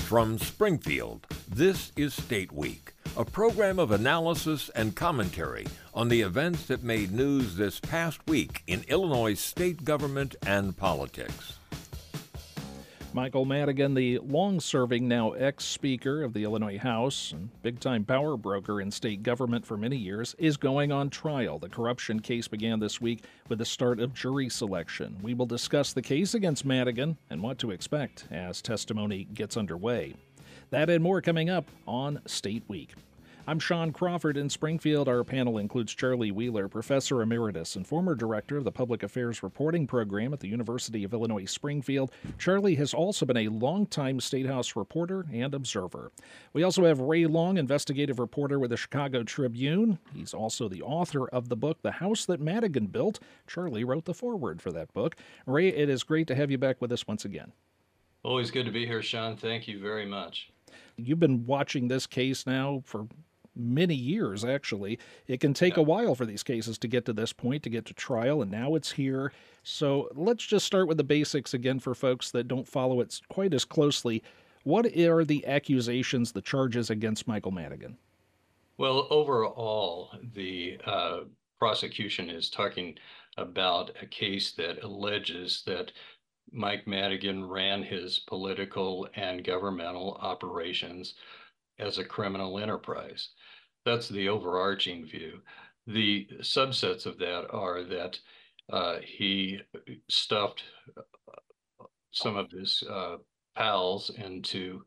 From Springfield, this is State Week, a program of analysis and commentary on the events that made news this past week in Illinois state government and politics. Michael Madigan, the long-serving, now ex-Speaker of the Illinois House and big-time power broker in state government for many years, is going on trial. The corruption case began this week with the start of jury selection. We will discuss the case against Madigan and what to expect as testimony gets underway. That and more coming up on State Week. I'm Sean Crawford in Springfield. Our panel includes Charlie Wheeler, Professor Emeritus and former Director of the Public Affairs Reporting Program at the University of Illinois Springfield. Charlie has also been a longtime State House reporter and observer. We also have Ray Long, investigative reporter with the Chicago Tribune. He's also the author of the book, The House That Madigan Built. Charlie wrote the foreword for that book. Ray, it is great to have you back with us once again. Always good to be here, Sean. Thank you very much. You've been watching this case now for many years, actually. It can take a while for these cases to get to this point, to get to trial, and now it's here. So let's just start with the basics again for folks that don't follow it quite as closely. What are the accusations, the charges against Michael Madigan? Well, overall, the prosecution is talking about a case that alleges that Mike Madigan ran his political and governmental operations as a criminal enterprise. That's the overarching view. The subsets of that are that he stuffed some of his pals into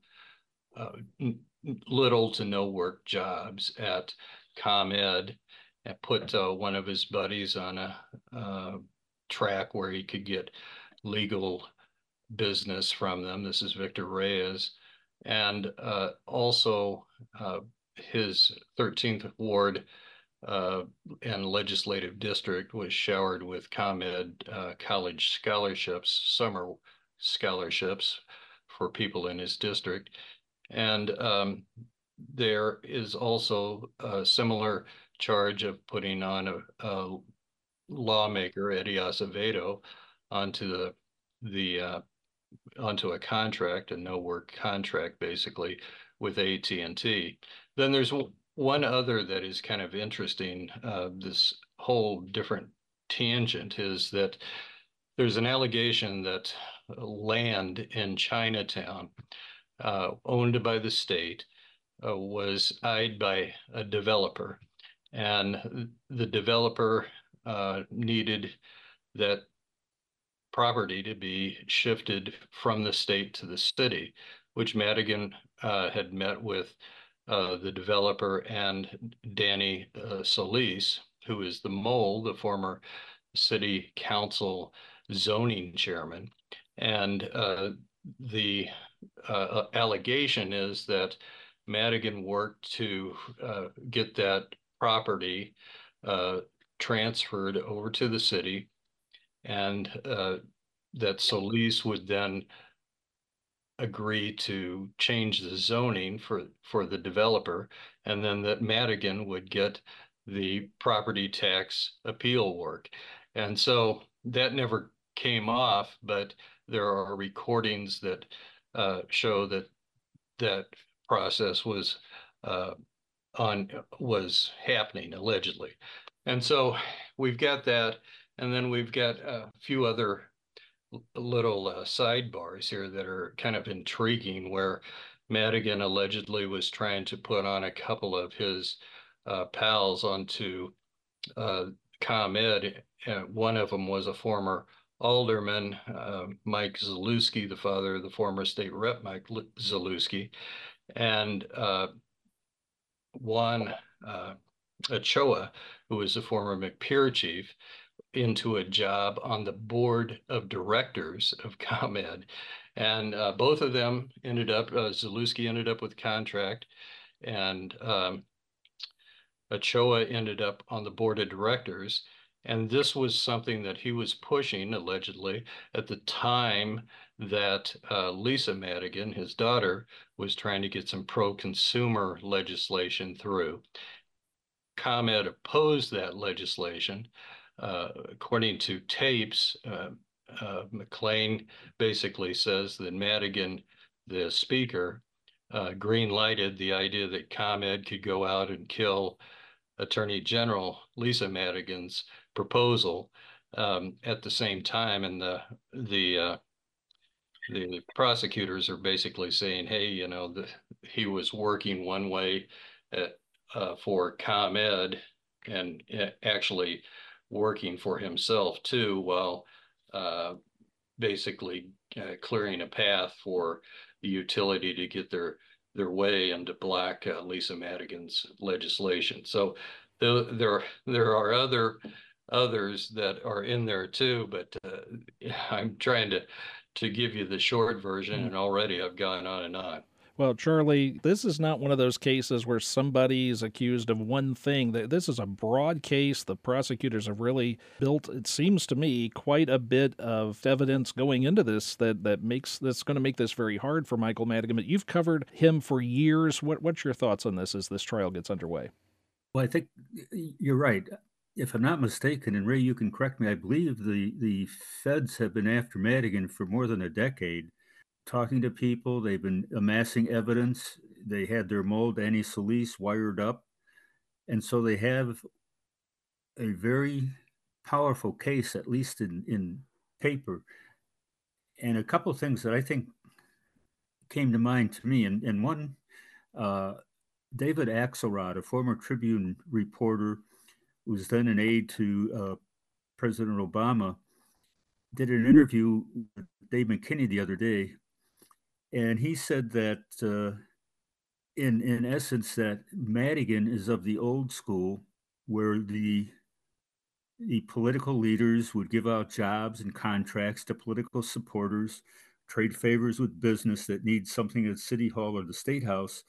little to no work jobs at ComEd and put one of his buddies on a track where he could get legal business from them. This is Victor Reyes. And also his 13th Ward and legislative district was showered with ComEd college scholarships, summer scholarships for people in his district. And there is also a similar charge of putting on a lawmaker, Eddie Acevedo, onto onto a contract, a no-work contract, basically, with AT&T. Then there's one other that is kind of interesting. This whole different tangent is that there's an allegation that land in Chinatown, owned by the state, was eyed by a developer. And the developer needed that property to be shifted from the state to the city, which Madigan had met with the developer and Danny Solis, who is the mole, the former city council zoning chairman. And the allegation is that Madigan worked to get that property transferred over to the city, and that Solis would then agree to change the zoning for the developer, and then that Madigan would get the property tax appeal work. And so that never came off, but there are recordings that show that that process was happening, allegedly. And so we've got that. And then we've got a few other little sidebars here that are kind of intriguing, where Madigan allegedly was trying to put on a couple of his pals onto ComEd. One of them was a former alderman, Mike Zalewski, the father of the former state rep, Mike Zalewski, and Juan Ochoa, who was a former McPeer chief, into a job on the board of directors of ComEd. And both of them ended up, Zalewski ended up with contract, and Ochoa ended up on the board of directors. And this was something that he was pushing, allegedly, at the time that Lisa Madigan, his daughter, was trying to get some pro-consumer legislation through. ComEd opposed that legislation. According to tapes, McLean basically says that Madigan, the speaker, green lighted the idea that ComEd could go out and kill Attorney General Lisa Madigan's proposal at the same time, and the prosecutors are basically saying, hey, he was working one way for ComEd and actually working for himself too, while basically clearing a path for the utility to get their way and to block Lisa Madigan's legislation. So there are others that are in there too, but I'm trying to give you the short version, and already I've gone on and on. Well, Charlie, this is not one of those cases where somebody is accused of one thing. This is a broad case. The prosecutors have really built, it seems to me, quite a bit of evidence going into this that's going to make this very hard for Michael Madigan. But you've covered him for years. What's your thoughts on this as this trial gets underway? Well, I think you're right. If I'm not mistaken, and Ray, you can correct me, I believe the feds have been after Madigan for more than a decade, talking to people. They've been amassing evidence. They had their mole, Danny Solis, wired up. And so they have a very powerful case, at least in paper. And a couple of things that I think came to mind to me, and one, David Axelrod, a former Tribune reporter who was then an aide to President Obama, did an interview with Dave McKinney the other day, and he said that in essence that Madigan is of the old school where the political leaders would give out jobs and contracts to political supporters, trade favors with business that needs something at City Hall or the State House.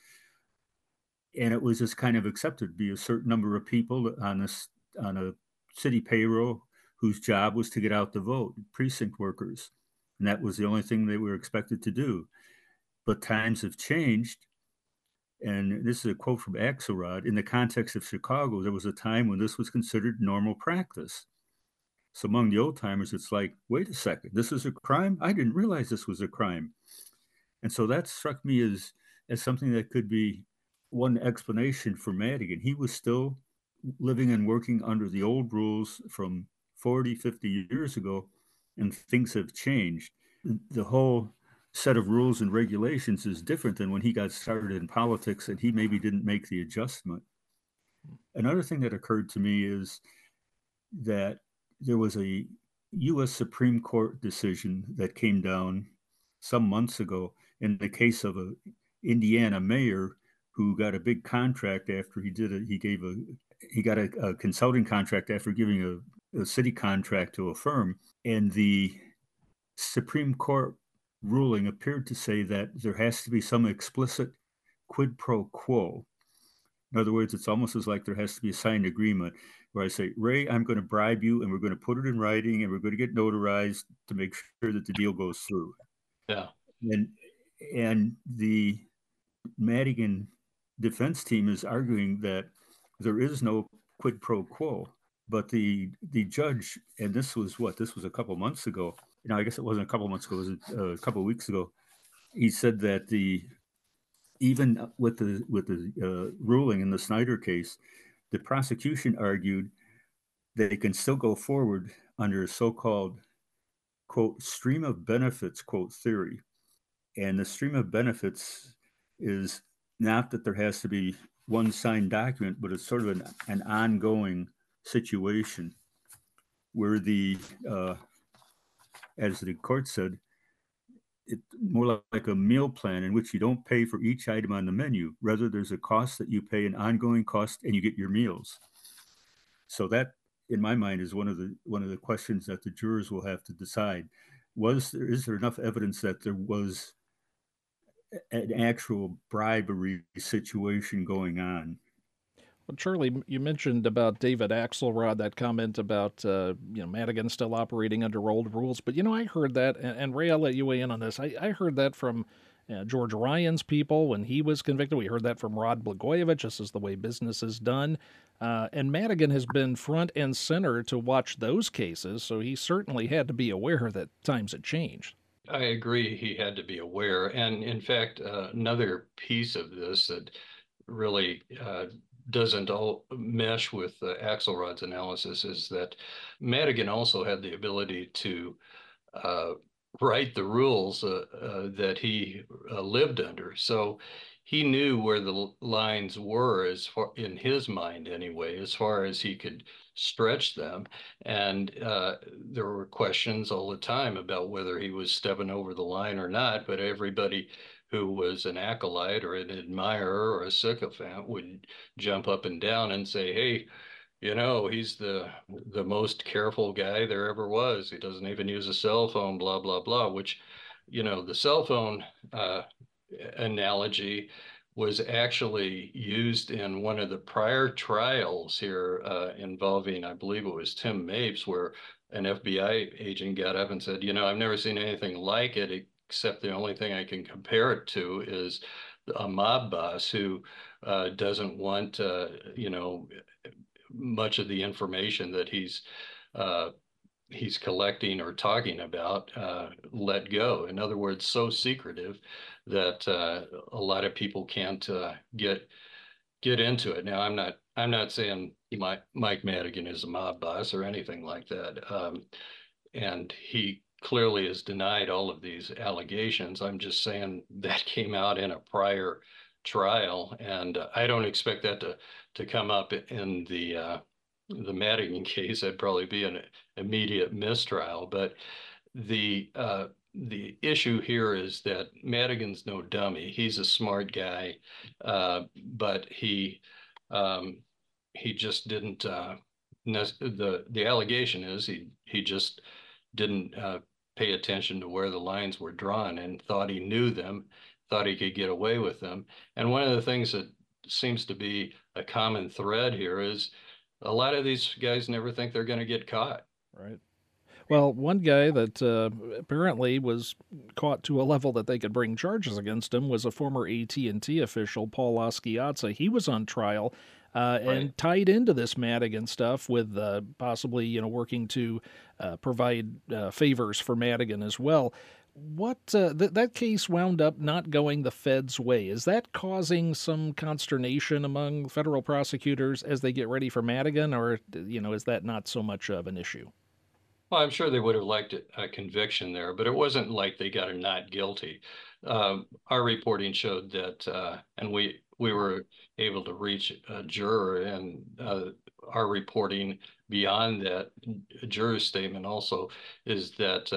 And it was just kind of accepted to be a certain number of people on a city payroll whose job was to get out the vote, precinct workers. And that was the only thing they were expected to do. But times have changed. And this is a quote from Axelrod. In the context of Chicago, there was a time when this was considered normal practice. So among the old timers, it's like, wait a second, this is a crime? I didn't realize this was a crime. And so that struck me as something that could be one explanation for Madigan. He was still living and working under the old rules from 40, 50 years ago, and things have changed. The whole set of rules and regulations is different than when he got started in politics, and he maybe didn't make the adjustment. Another thing that occurred to me is that there was a U.S. Supreme Court decision that came down some months ago in the case of an Indiana mayor who got a big contract after he got a consulting contract after giving a city contract to a firm. And the Supreme Court ruling appeared to say that there has to be some explicit quid pro quo. In other words, it's almost as like there has to be a signed agreement where I say, Ray, I'm going to bribe you and we're going to put it in writing and we're going to get notarized to make sure that the deal goes through. Yeah. And the Madigan defense team is arguing that there is no quid pro quo. But the judge, and this was a couple months ago. I guess it wasn't a couple months ago. It was a couple of weeks ago. He said that even with the ruling in the Snyder case, the prosecution argued that it can still go forward under a so-called, quote, stream of benefits, quote, theory. And the stream of benefits is not that there has to be one signed document, but it's sort of an ongoing situation where as the court said, it's more like a meal plan in which you don't pay for each item on the menu. Rather, there's a cost that you pay, an ongoing cost, and you get your meals. So that, in my mind, is one of the questions that the jurors will have to decide. Is there enough evidence that there was an actual bribery situation going on? Well, Charlie, you mentioned about David Axelrod, that comment about Madigan still operating under old rules. But I heard that, and Ray, I'll let you weigh in on this. I heard that from George Ryan's people when he was convicted. We heard that from Rod Blagojevich. This is the way business is done. And Madigan has been front and center to watch those cases, so he certainly had to be aware that times had changed. I agree he had to be aware. And in fact, another piece of this that really doesn't all mesh with Axelrod's analysis is that Madigan also had the ability to uh, write the rules that he lived under. So he knew where the lines were, as far in his mind anyway, as far as he could stretch them. And there were questions all the time about whether he was stepping over the line or not. But everybody who was an acolyte or an admirer or a sycophant would jump up and down and say, "Hey, he's the most careful guy there ever was. He doesn't even use a cell phone, blah, blah, blah," which, the cell phone analogy was actually used in one of the prior trials here involving, I believe it was Tim Mapes, where an FBI agent got up and said, I've never seen anything like it, except the only thing I can compare it to is a mob boss who doesn't want, much of the information that he's collecting or talking about let go. In other words, so secretive that a lot of people can't get into it. Now, I'm not saying Mike Madigan is a mob boss or anything like that, and he clearly has denied all of these allegations. I'm just saying that came out in a prior trial, and I don't expect that to come up in the Madigan case. That'd probably be an immediate mistrial. But the issue here is that Madigan's no dummy. He's a smart guy, but he just didn't. The allegation is he just didn't pay attention to where the lines were drawn and thought he knew them, thought he could get away with them. And one of the things that seems to be a common thread here is a lot of these guys never think they're going to get caught. Right. Well, one guy that apparently was caught to a level that they could bring charges against him was a former AT&T official, Paul Aschiazza. He was on trial and tied into this Madigan stuff with possibly, working to provide favors for Madigan as well. What that case wound up not going the Fed's way. Is that causing some consternation among federal prosecutors as they get ready for Madigan, or is that not so much of an issue? Well, I'm sure they would have liked a conviction there, but it wasn't like they got a not guilty. Our reporting showed that, and we were able to reach a juror, and our reporting beyond that juror's statement also is that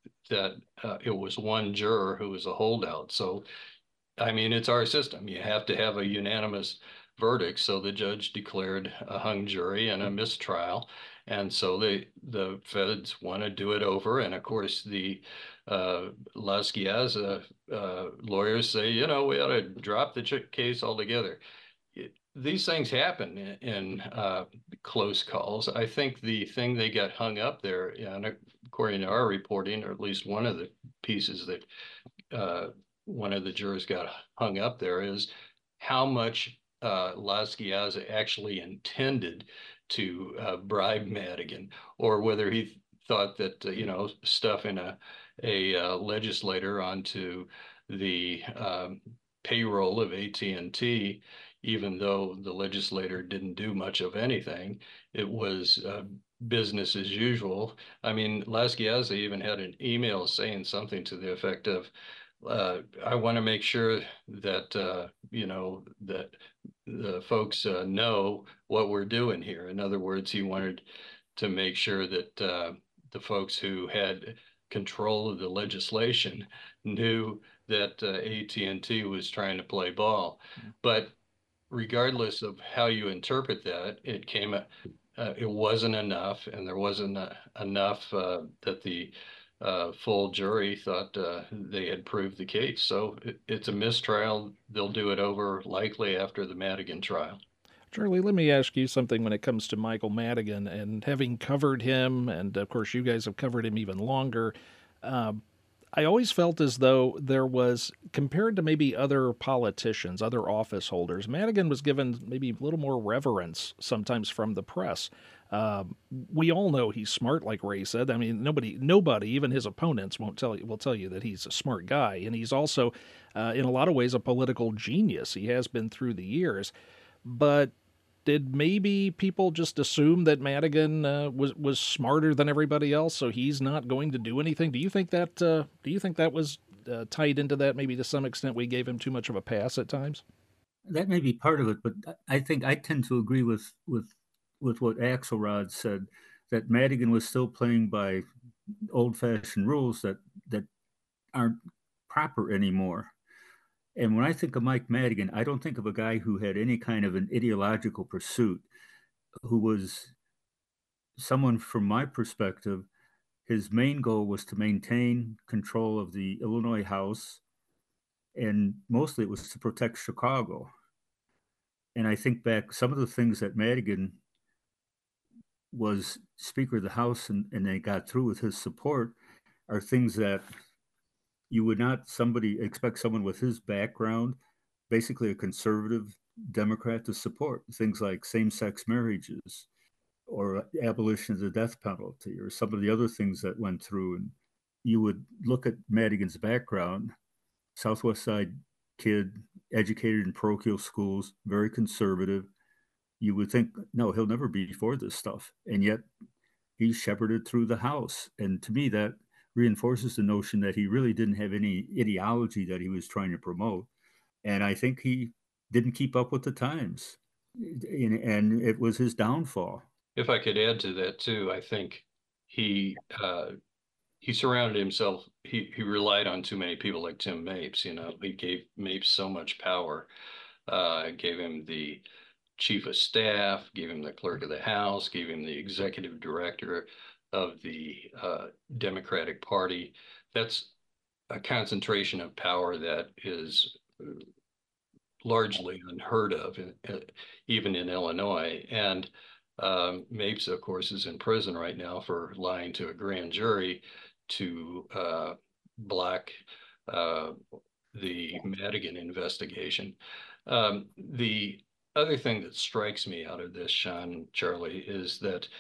it was one juror who was a holdout. So, I mean, it's our system. You have to have a unanimous verdict. So the judge declared a hung jury and a mistrial. And so the feds want to do it over. And of course, the Las Guias lawyers say, we ought to drop the case altogether. These things happen in close calls. I think the thing they got hung up there, and according to our reporting, or at least one of the pieces that one of the jurors got hung up there, is how much Las Guias actually intended to bribe Madigan, or whether he thought that stuffing a legislator onto the payroll of AT&T, even though the legislator didn't do much of anything, it was business as usual. I mean, Las Guias even had an email saying something to the effect of, I want to make sure that that the folks know what we're doing here. In other words, he wanted to make sure that the folks who had control of the legislation knew that AT&T was trying to play ball. But regardless of how you interpret that, it wasn't enough, and there wasn't enough that the full jury thought they had proved the case. So it's a mistrial. They'll do it over likely after the Madigan trial. Charlie, let me ask you something when it comes to Michael Madigan, and having covered him, and of course you guys have covered him even longer. I always felt as though there was, compared to maybe other politicians, other office holders, Madigan was given maybe a little more reverence sometimes from the press. We all know he's smart, like Ray said. I mean, nobody, even his opponents, will tell you that he's a smart guy, and he's also, in a lot of ways, a political genius. He has been through the years, but did maybe people just assume that Madigan was smarter than everybody else, so he's not going to do anything? Do you think that was tied into that? Maybe to some extent, we gave him too much of a pass at times. That may be part of it, but I think I tend to agree with what Axelrod said, that Madigan was still playing by old-fashioned rules that aren't proper anymore. And when I think of Mike Madigan, I don't think of a guy who had any kind of an ideological pursuit, who was someone, from my perspective, his main goal was to maintain control of the Illinois House, and mostly it was to protect Chicago. And I think back some of the things that Madigan was Speaker of the House and they got through with his support are things that you would not somebody expect someone with his background, basically a conservative Democrat, to support. Things like same-sex marriages or abolition of the death penalty or some of the other things that went through. And you would look at Madigan's background, Southwest Side kid, educated in parochial schools, very conservative. You would think, no, he'll never be for this stuff. And yet he shepherded through the House. And to me, that reinforces the notion that he really didn't have any ideology that he was trying to promote. And I think he didn't keep up with the times. And it was his downfall. If I could add to that too, I think he surrounded himself. He relied on too many people like Tim Mapes. You know, he gave Mapes so much power. Gave him the chief of staff, gave him the clerk of the House, gave him the executive director of the Democratic Party. That's a concentration of power that is largely unheard of, even in Illinois. And Mapes, of course, is in prison right now for lying to a grand jury to block the Madigan investigation. The other thing that strikes me out of this, Sean, Charlie, is that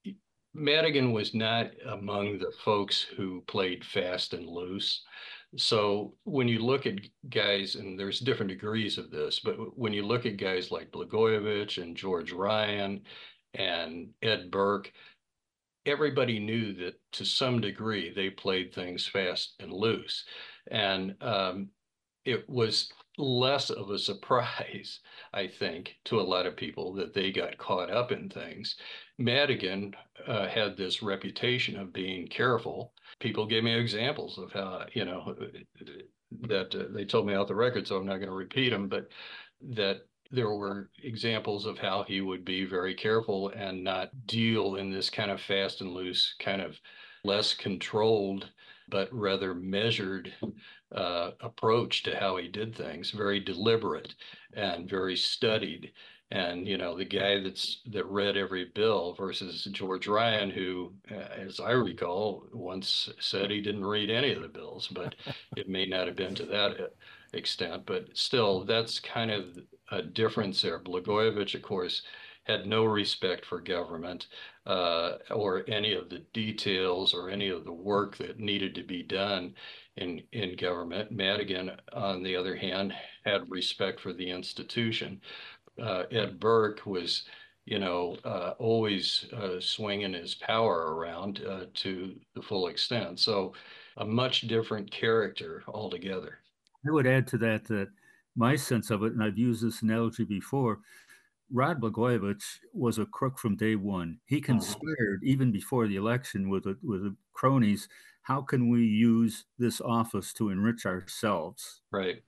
Madigan was not among the folks who played fast and loose. So when you look at guys, and there's different degrees of this, but when you look at guys like Blagojevich and George Ryan and Ed Burke, everybody knew that to some degree they played things fast and loose. And it was less of a surprise, I think, to a lot of people that they got caught up in things. Madigan had this reputation of being careful. People gave me examples of how, you know, that they told me out the record, so I'm not going to repeat them, but that there were examples of how he would be very careful and not deal in this kind of fast and loose, kind of less controlled, but rather measured approach to how he did things, very deliberate and very studied. And, you know, the guy that read every bill versus George Ryan, who, as I recall, once said he didn't read any of the bills, but it may not have been to that extent. But still, that's kind of a difference there. Blagojevich, of course, had no respect for government or any of the details or any of the work that needed to be done in government. Madigan, on the other hand, had respect for the institution. Ed Burke was, you know, always swinging his power around to the full extent. So a much different character altogether. I would add to that my sense of it, and I've used this analogy before, Rod Blagojevich was a crook from day one. He conspired even before the election with the cronies. How can we use this office to enrich ourselves? Right.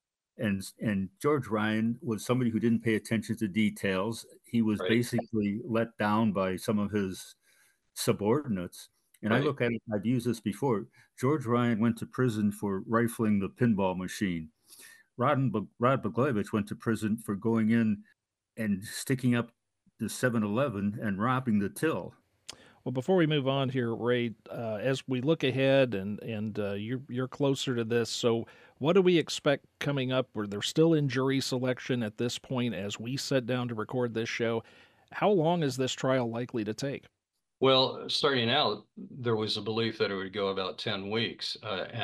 And George Ryan was somebody who didn't pay attention to details. He was basically let down by some of his subordinates. And I look at it, I've used this before. George Ryan went to prison for rifling the pinball machine. Rod Blagojevich went to prison for going in and sticking up the 7-Eleven and robbing the till. Well, before we move on here, Ray, as we look ahead and you're closer to this, so what do we expect coming up? Where they're still in jury selection at this point as we sit down to record this show. How long is this trial likely to take? Well, starting out, there was a belief that it would go about 10 weeks,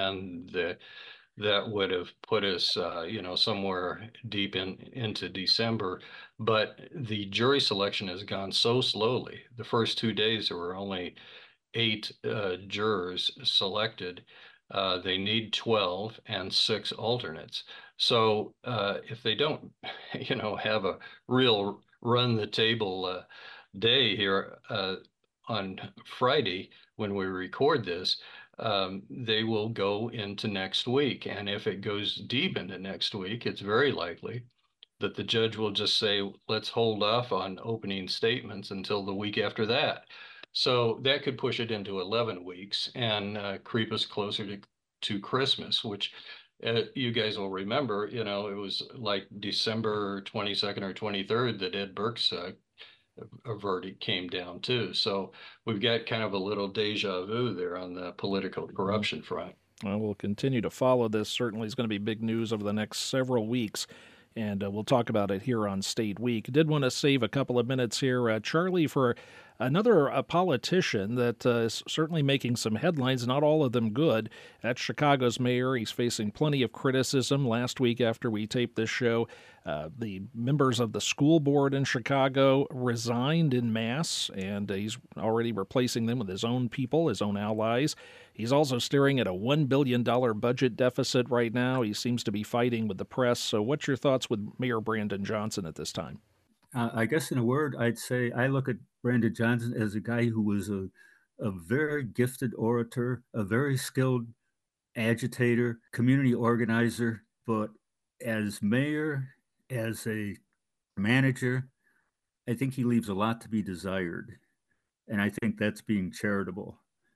that would have put us, somewhere deep into December. But the jury selection has gone so slowly. The first 2 days, there were only eight jurors selected. They need 12 and six alternates. So if they don't, have a real run the table day here on Friday when we record this, they will go into next week. And if it goes deep into next week, it's very likely that the judge will just say, let's hold off on opening statements until the week after that. So that could push it into 11 weeks and creep us closer to Christmas, which you guys will remember, it was like December 22nd or 23rd that Ed Burke's a verdict came down too. So we've got kind of a little deja vu there on the political corruption front. Well, we'll continue to follow this. Certainly is going to be big news over the next several weeks, and we'll talk about it here on State Week. Did want to save a couple of minutes here, Charlie, for another politician that is certainly making some headlines, not all of them good. That's Chicago's mayor. He's facing plenty of criticism. Last week after we taped this show, the members of the school board in Chicago resigned en masse, and he's already replacing them with his own people, his own allies. He's also staring at a $1 billion budget deficit right now. He seems to be fighting with the press. So what's your thoughts with Mayor Brandon Johnson at this time? I guess in a word, I'd say I look at Brandon Johnson as a guy who was a very gifted orator, a very skilled agitator, community organizer, but as mayor, as a manager, I think he leaves a lot to be desired. And I think that's being charitable.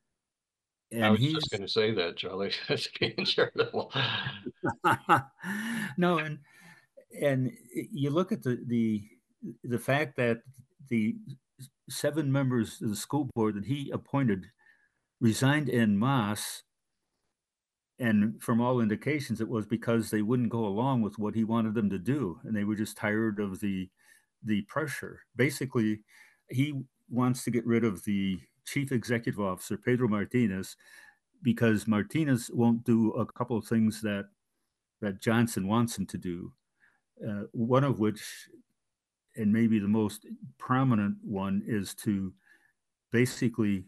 I And was he's just going to say that, Charlie. That's being charitable. no, and you look at the fact that the seven members of the school board that he appointed resigned en masse, and from all indications, it was because they wouldn't go along with what he wanted them to do, and they were just tired of the pressure. Basically, he wants to get rid of the chief executive officer, Pedro Martinez, because Martinez won't do a couple of things that Johnson wants him to do. One of which, and maybe the most prominent one, is to basically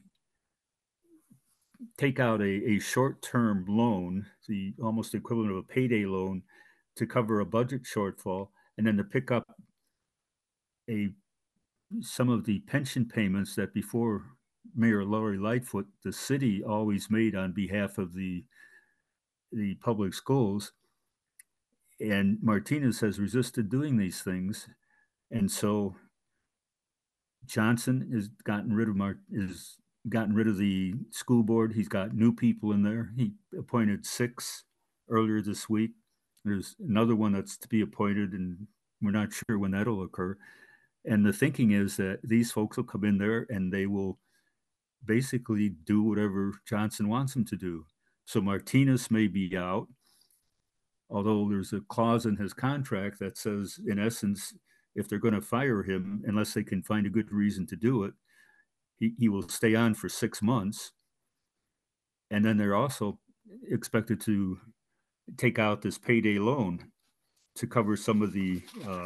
take out a short-term loan, the almost equivalent of a payday loan, to cover a budget shortfall, and then to pick up some of the pension payments that before Mayor Lori Lightfoot, the city always made on behalf of the public schools. And Martinez has resisted doing these things. And so Johnson has gotten rid of the school board. He's got new people in there. He appointed 6 earlier this week. There's another one that's to be appointed, and we're not sure when that'll occur. And the thinking is that these folks will come in there and they will basically do whatever Johnson wants them to do. So Martinez may be out, although there's a clause in his contract that says, in essence, if they're going to fire him, unless they can find a good reason to do it, he will stay on for 6 months. And then they're also expected to take out this payday loan to cover some of the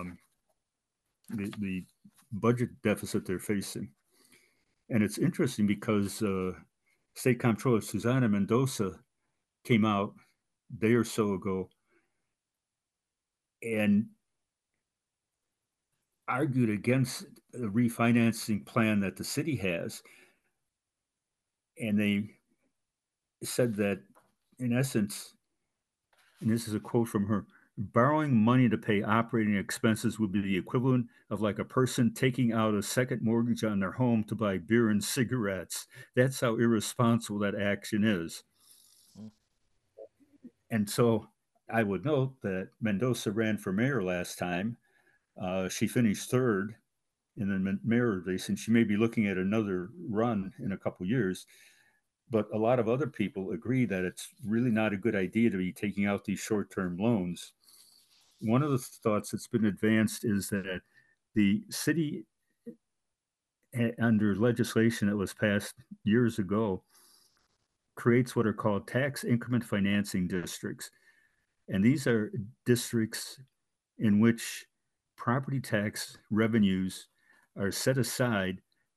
budget deficit they're facing. And it's interesting because State Comptroller Susana Mendoza came out a day or so ago and argued against the refinancing plan that the city has. And they said that, in essence, and this is a quote from her, borrowing money to pay operating expenses would be the equivalent of like a person taking out a second mortgage on their home to buy beer and cigarettes. That's how irresponsible that action is. And so I would note that Mendoza ran for mayor last time. She finished 3rd. in the mayor race, and she may be looking at another run in a couple years. But a lot of other people agree that it's really not a good idea to be taking out these short-term loans. One of the thoughts that's been advanced is that the city, under legislation that was passed years ago, creates what are called tax increment financing districts. And these are districts in which property tax revenues are set aside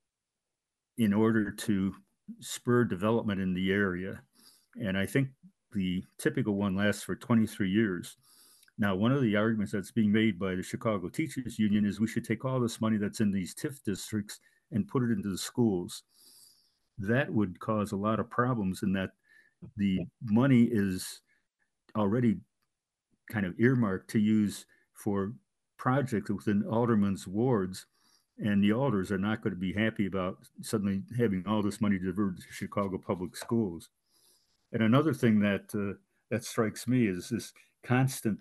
in order to spur development in the area. And I think the typical one lasts for 23 years. Now, one of the arguments that's being made by the Chicago Teachers Union is we should take all this money that's in these TIF districts and put it into the schools. That would cause a lot of problems in that the money is already kind of earmarked to use for projects within aldermen's wards, and the alders are not going to be happy about suddenly having all this money diverted to Chicago public schools. And another thing that strikes me is this constant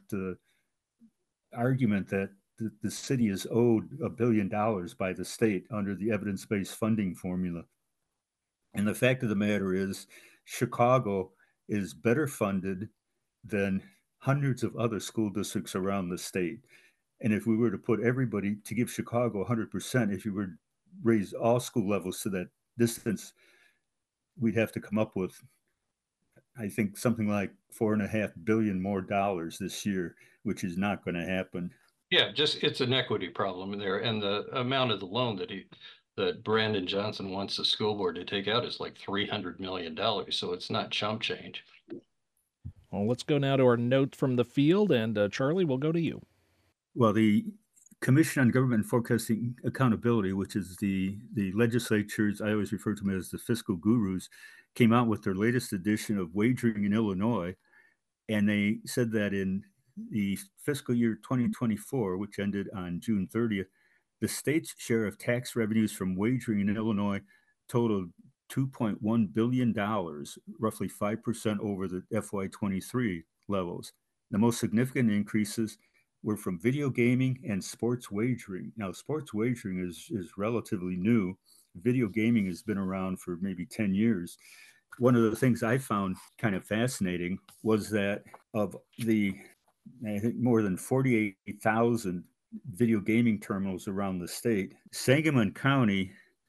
argument that the city is owed $1 billion by the state under the evidence-based funding formula. And the fact of the matter is, Chicago is better funded than hundreds of other school districts around the state. And if we were to put everybody, to give Chicago 100%, if you were to raise all school levels to that distance, we'd have to come up with, I think, something like $4.5 billion more this year, which is not going to happen. Yeah, it's an equity problem in there. And the amount of the loan that Brandon Johnson wants the school board to take out is like $300 million. So it's not chump change. Well, let's go now to our note from the field. And Charlie, we'll go to you. Well, the Commission on Government Forecasting Accountability, which is the legislatures, I always refer to them as the fiscal gurus, came out with their latest edition of Wagering in Illinois. And they said that in the fiscal year 2024, which ended on June 30th, the state's share of tax revenues from wagering in Illinois totaled $2.1 billion, roughly 5% over the FY23 levels. The most significant increases were from video gaming and sports wagering. Now, sports wagering is relatively new. Video gaming has been around for maybe 10 years. One of the things I found kind of fascinating was that of the, I think, more than 48,000 video gaming terminals around the state, Sangamon County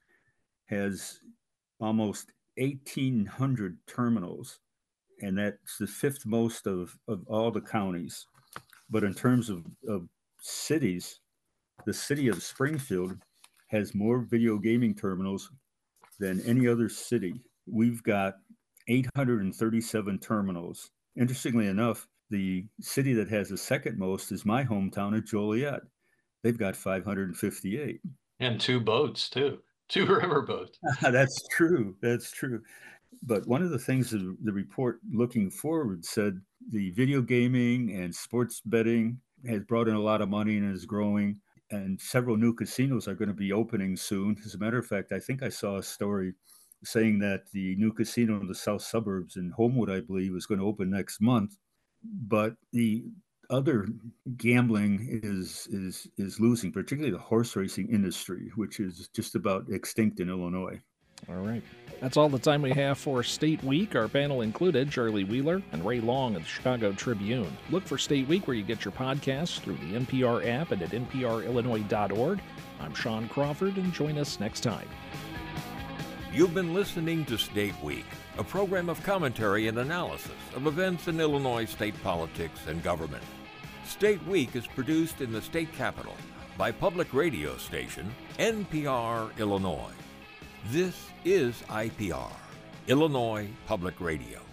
has almost 1,800 terminals, and that's the fifth most of all the counties. But in terms of cities, the city of Springfield has more video gaming terminals than any other city. We've got 837 terminals. Interestingly enough, the city that has the second most is my hometown of Joliet. They've got 558. And 2 boats, too. 2 river boats. That's true. That's true. But one of the things that the report looking forward said the video gaming and sports betting has brought in a lot of money and is growing, and several new casinos are going to be opening soon. As a matter of fact, I think I saw a story saying that the new casino in the south suburbs in Homewood, I believe, is going to open next month. But the other gambling is losing, particularly the horse racing industry, which is just about extinct in Illinois. All right. That's all the time we have for State Week. Our panel included Charlie Wheeler and Ray Long of the Chicago Tribune. Look for State Week where you get your podcasts through the NPR app and at nprillinois.org. I'm Sean Crawford, and join us next time. You've been listening to State Week, a program of commentary and analysis of events in Illinois state politics and government. State Week is produced in the state capital by public radio station NPR Illinois. This is IPR, Illinois Public Radio.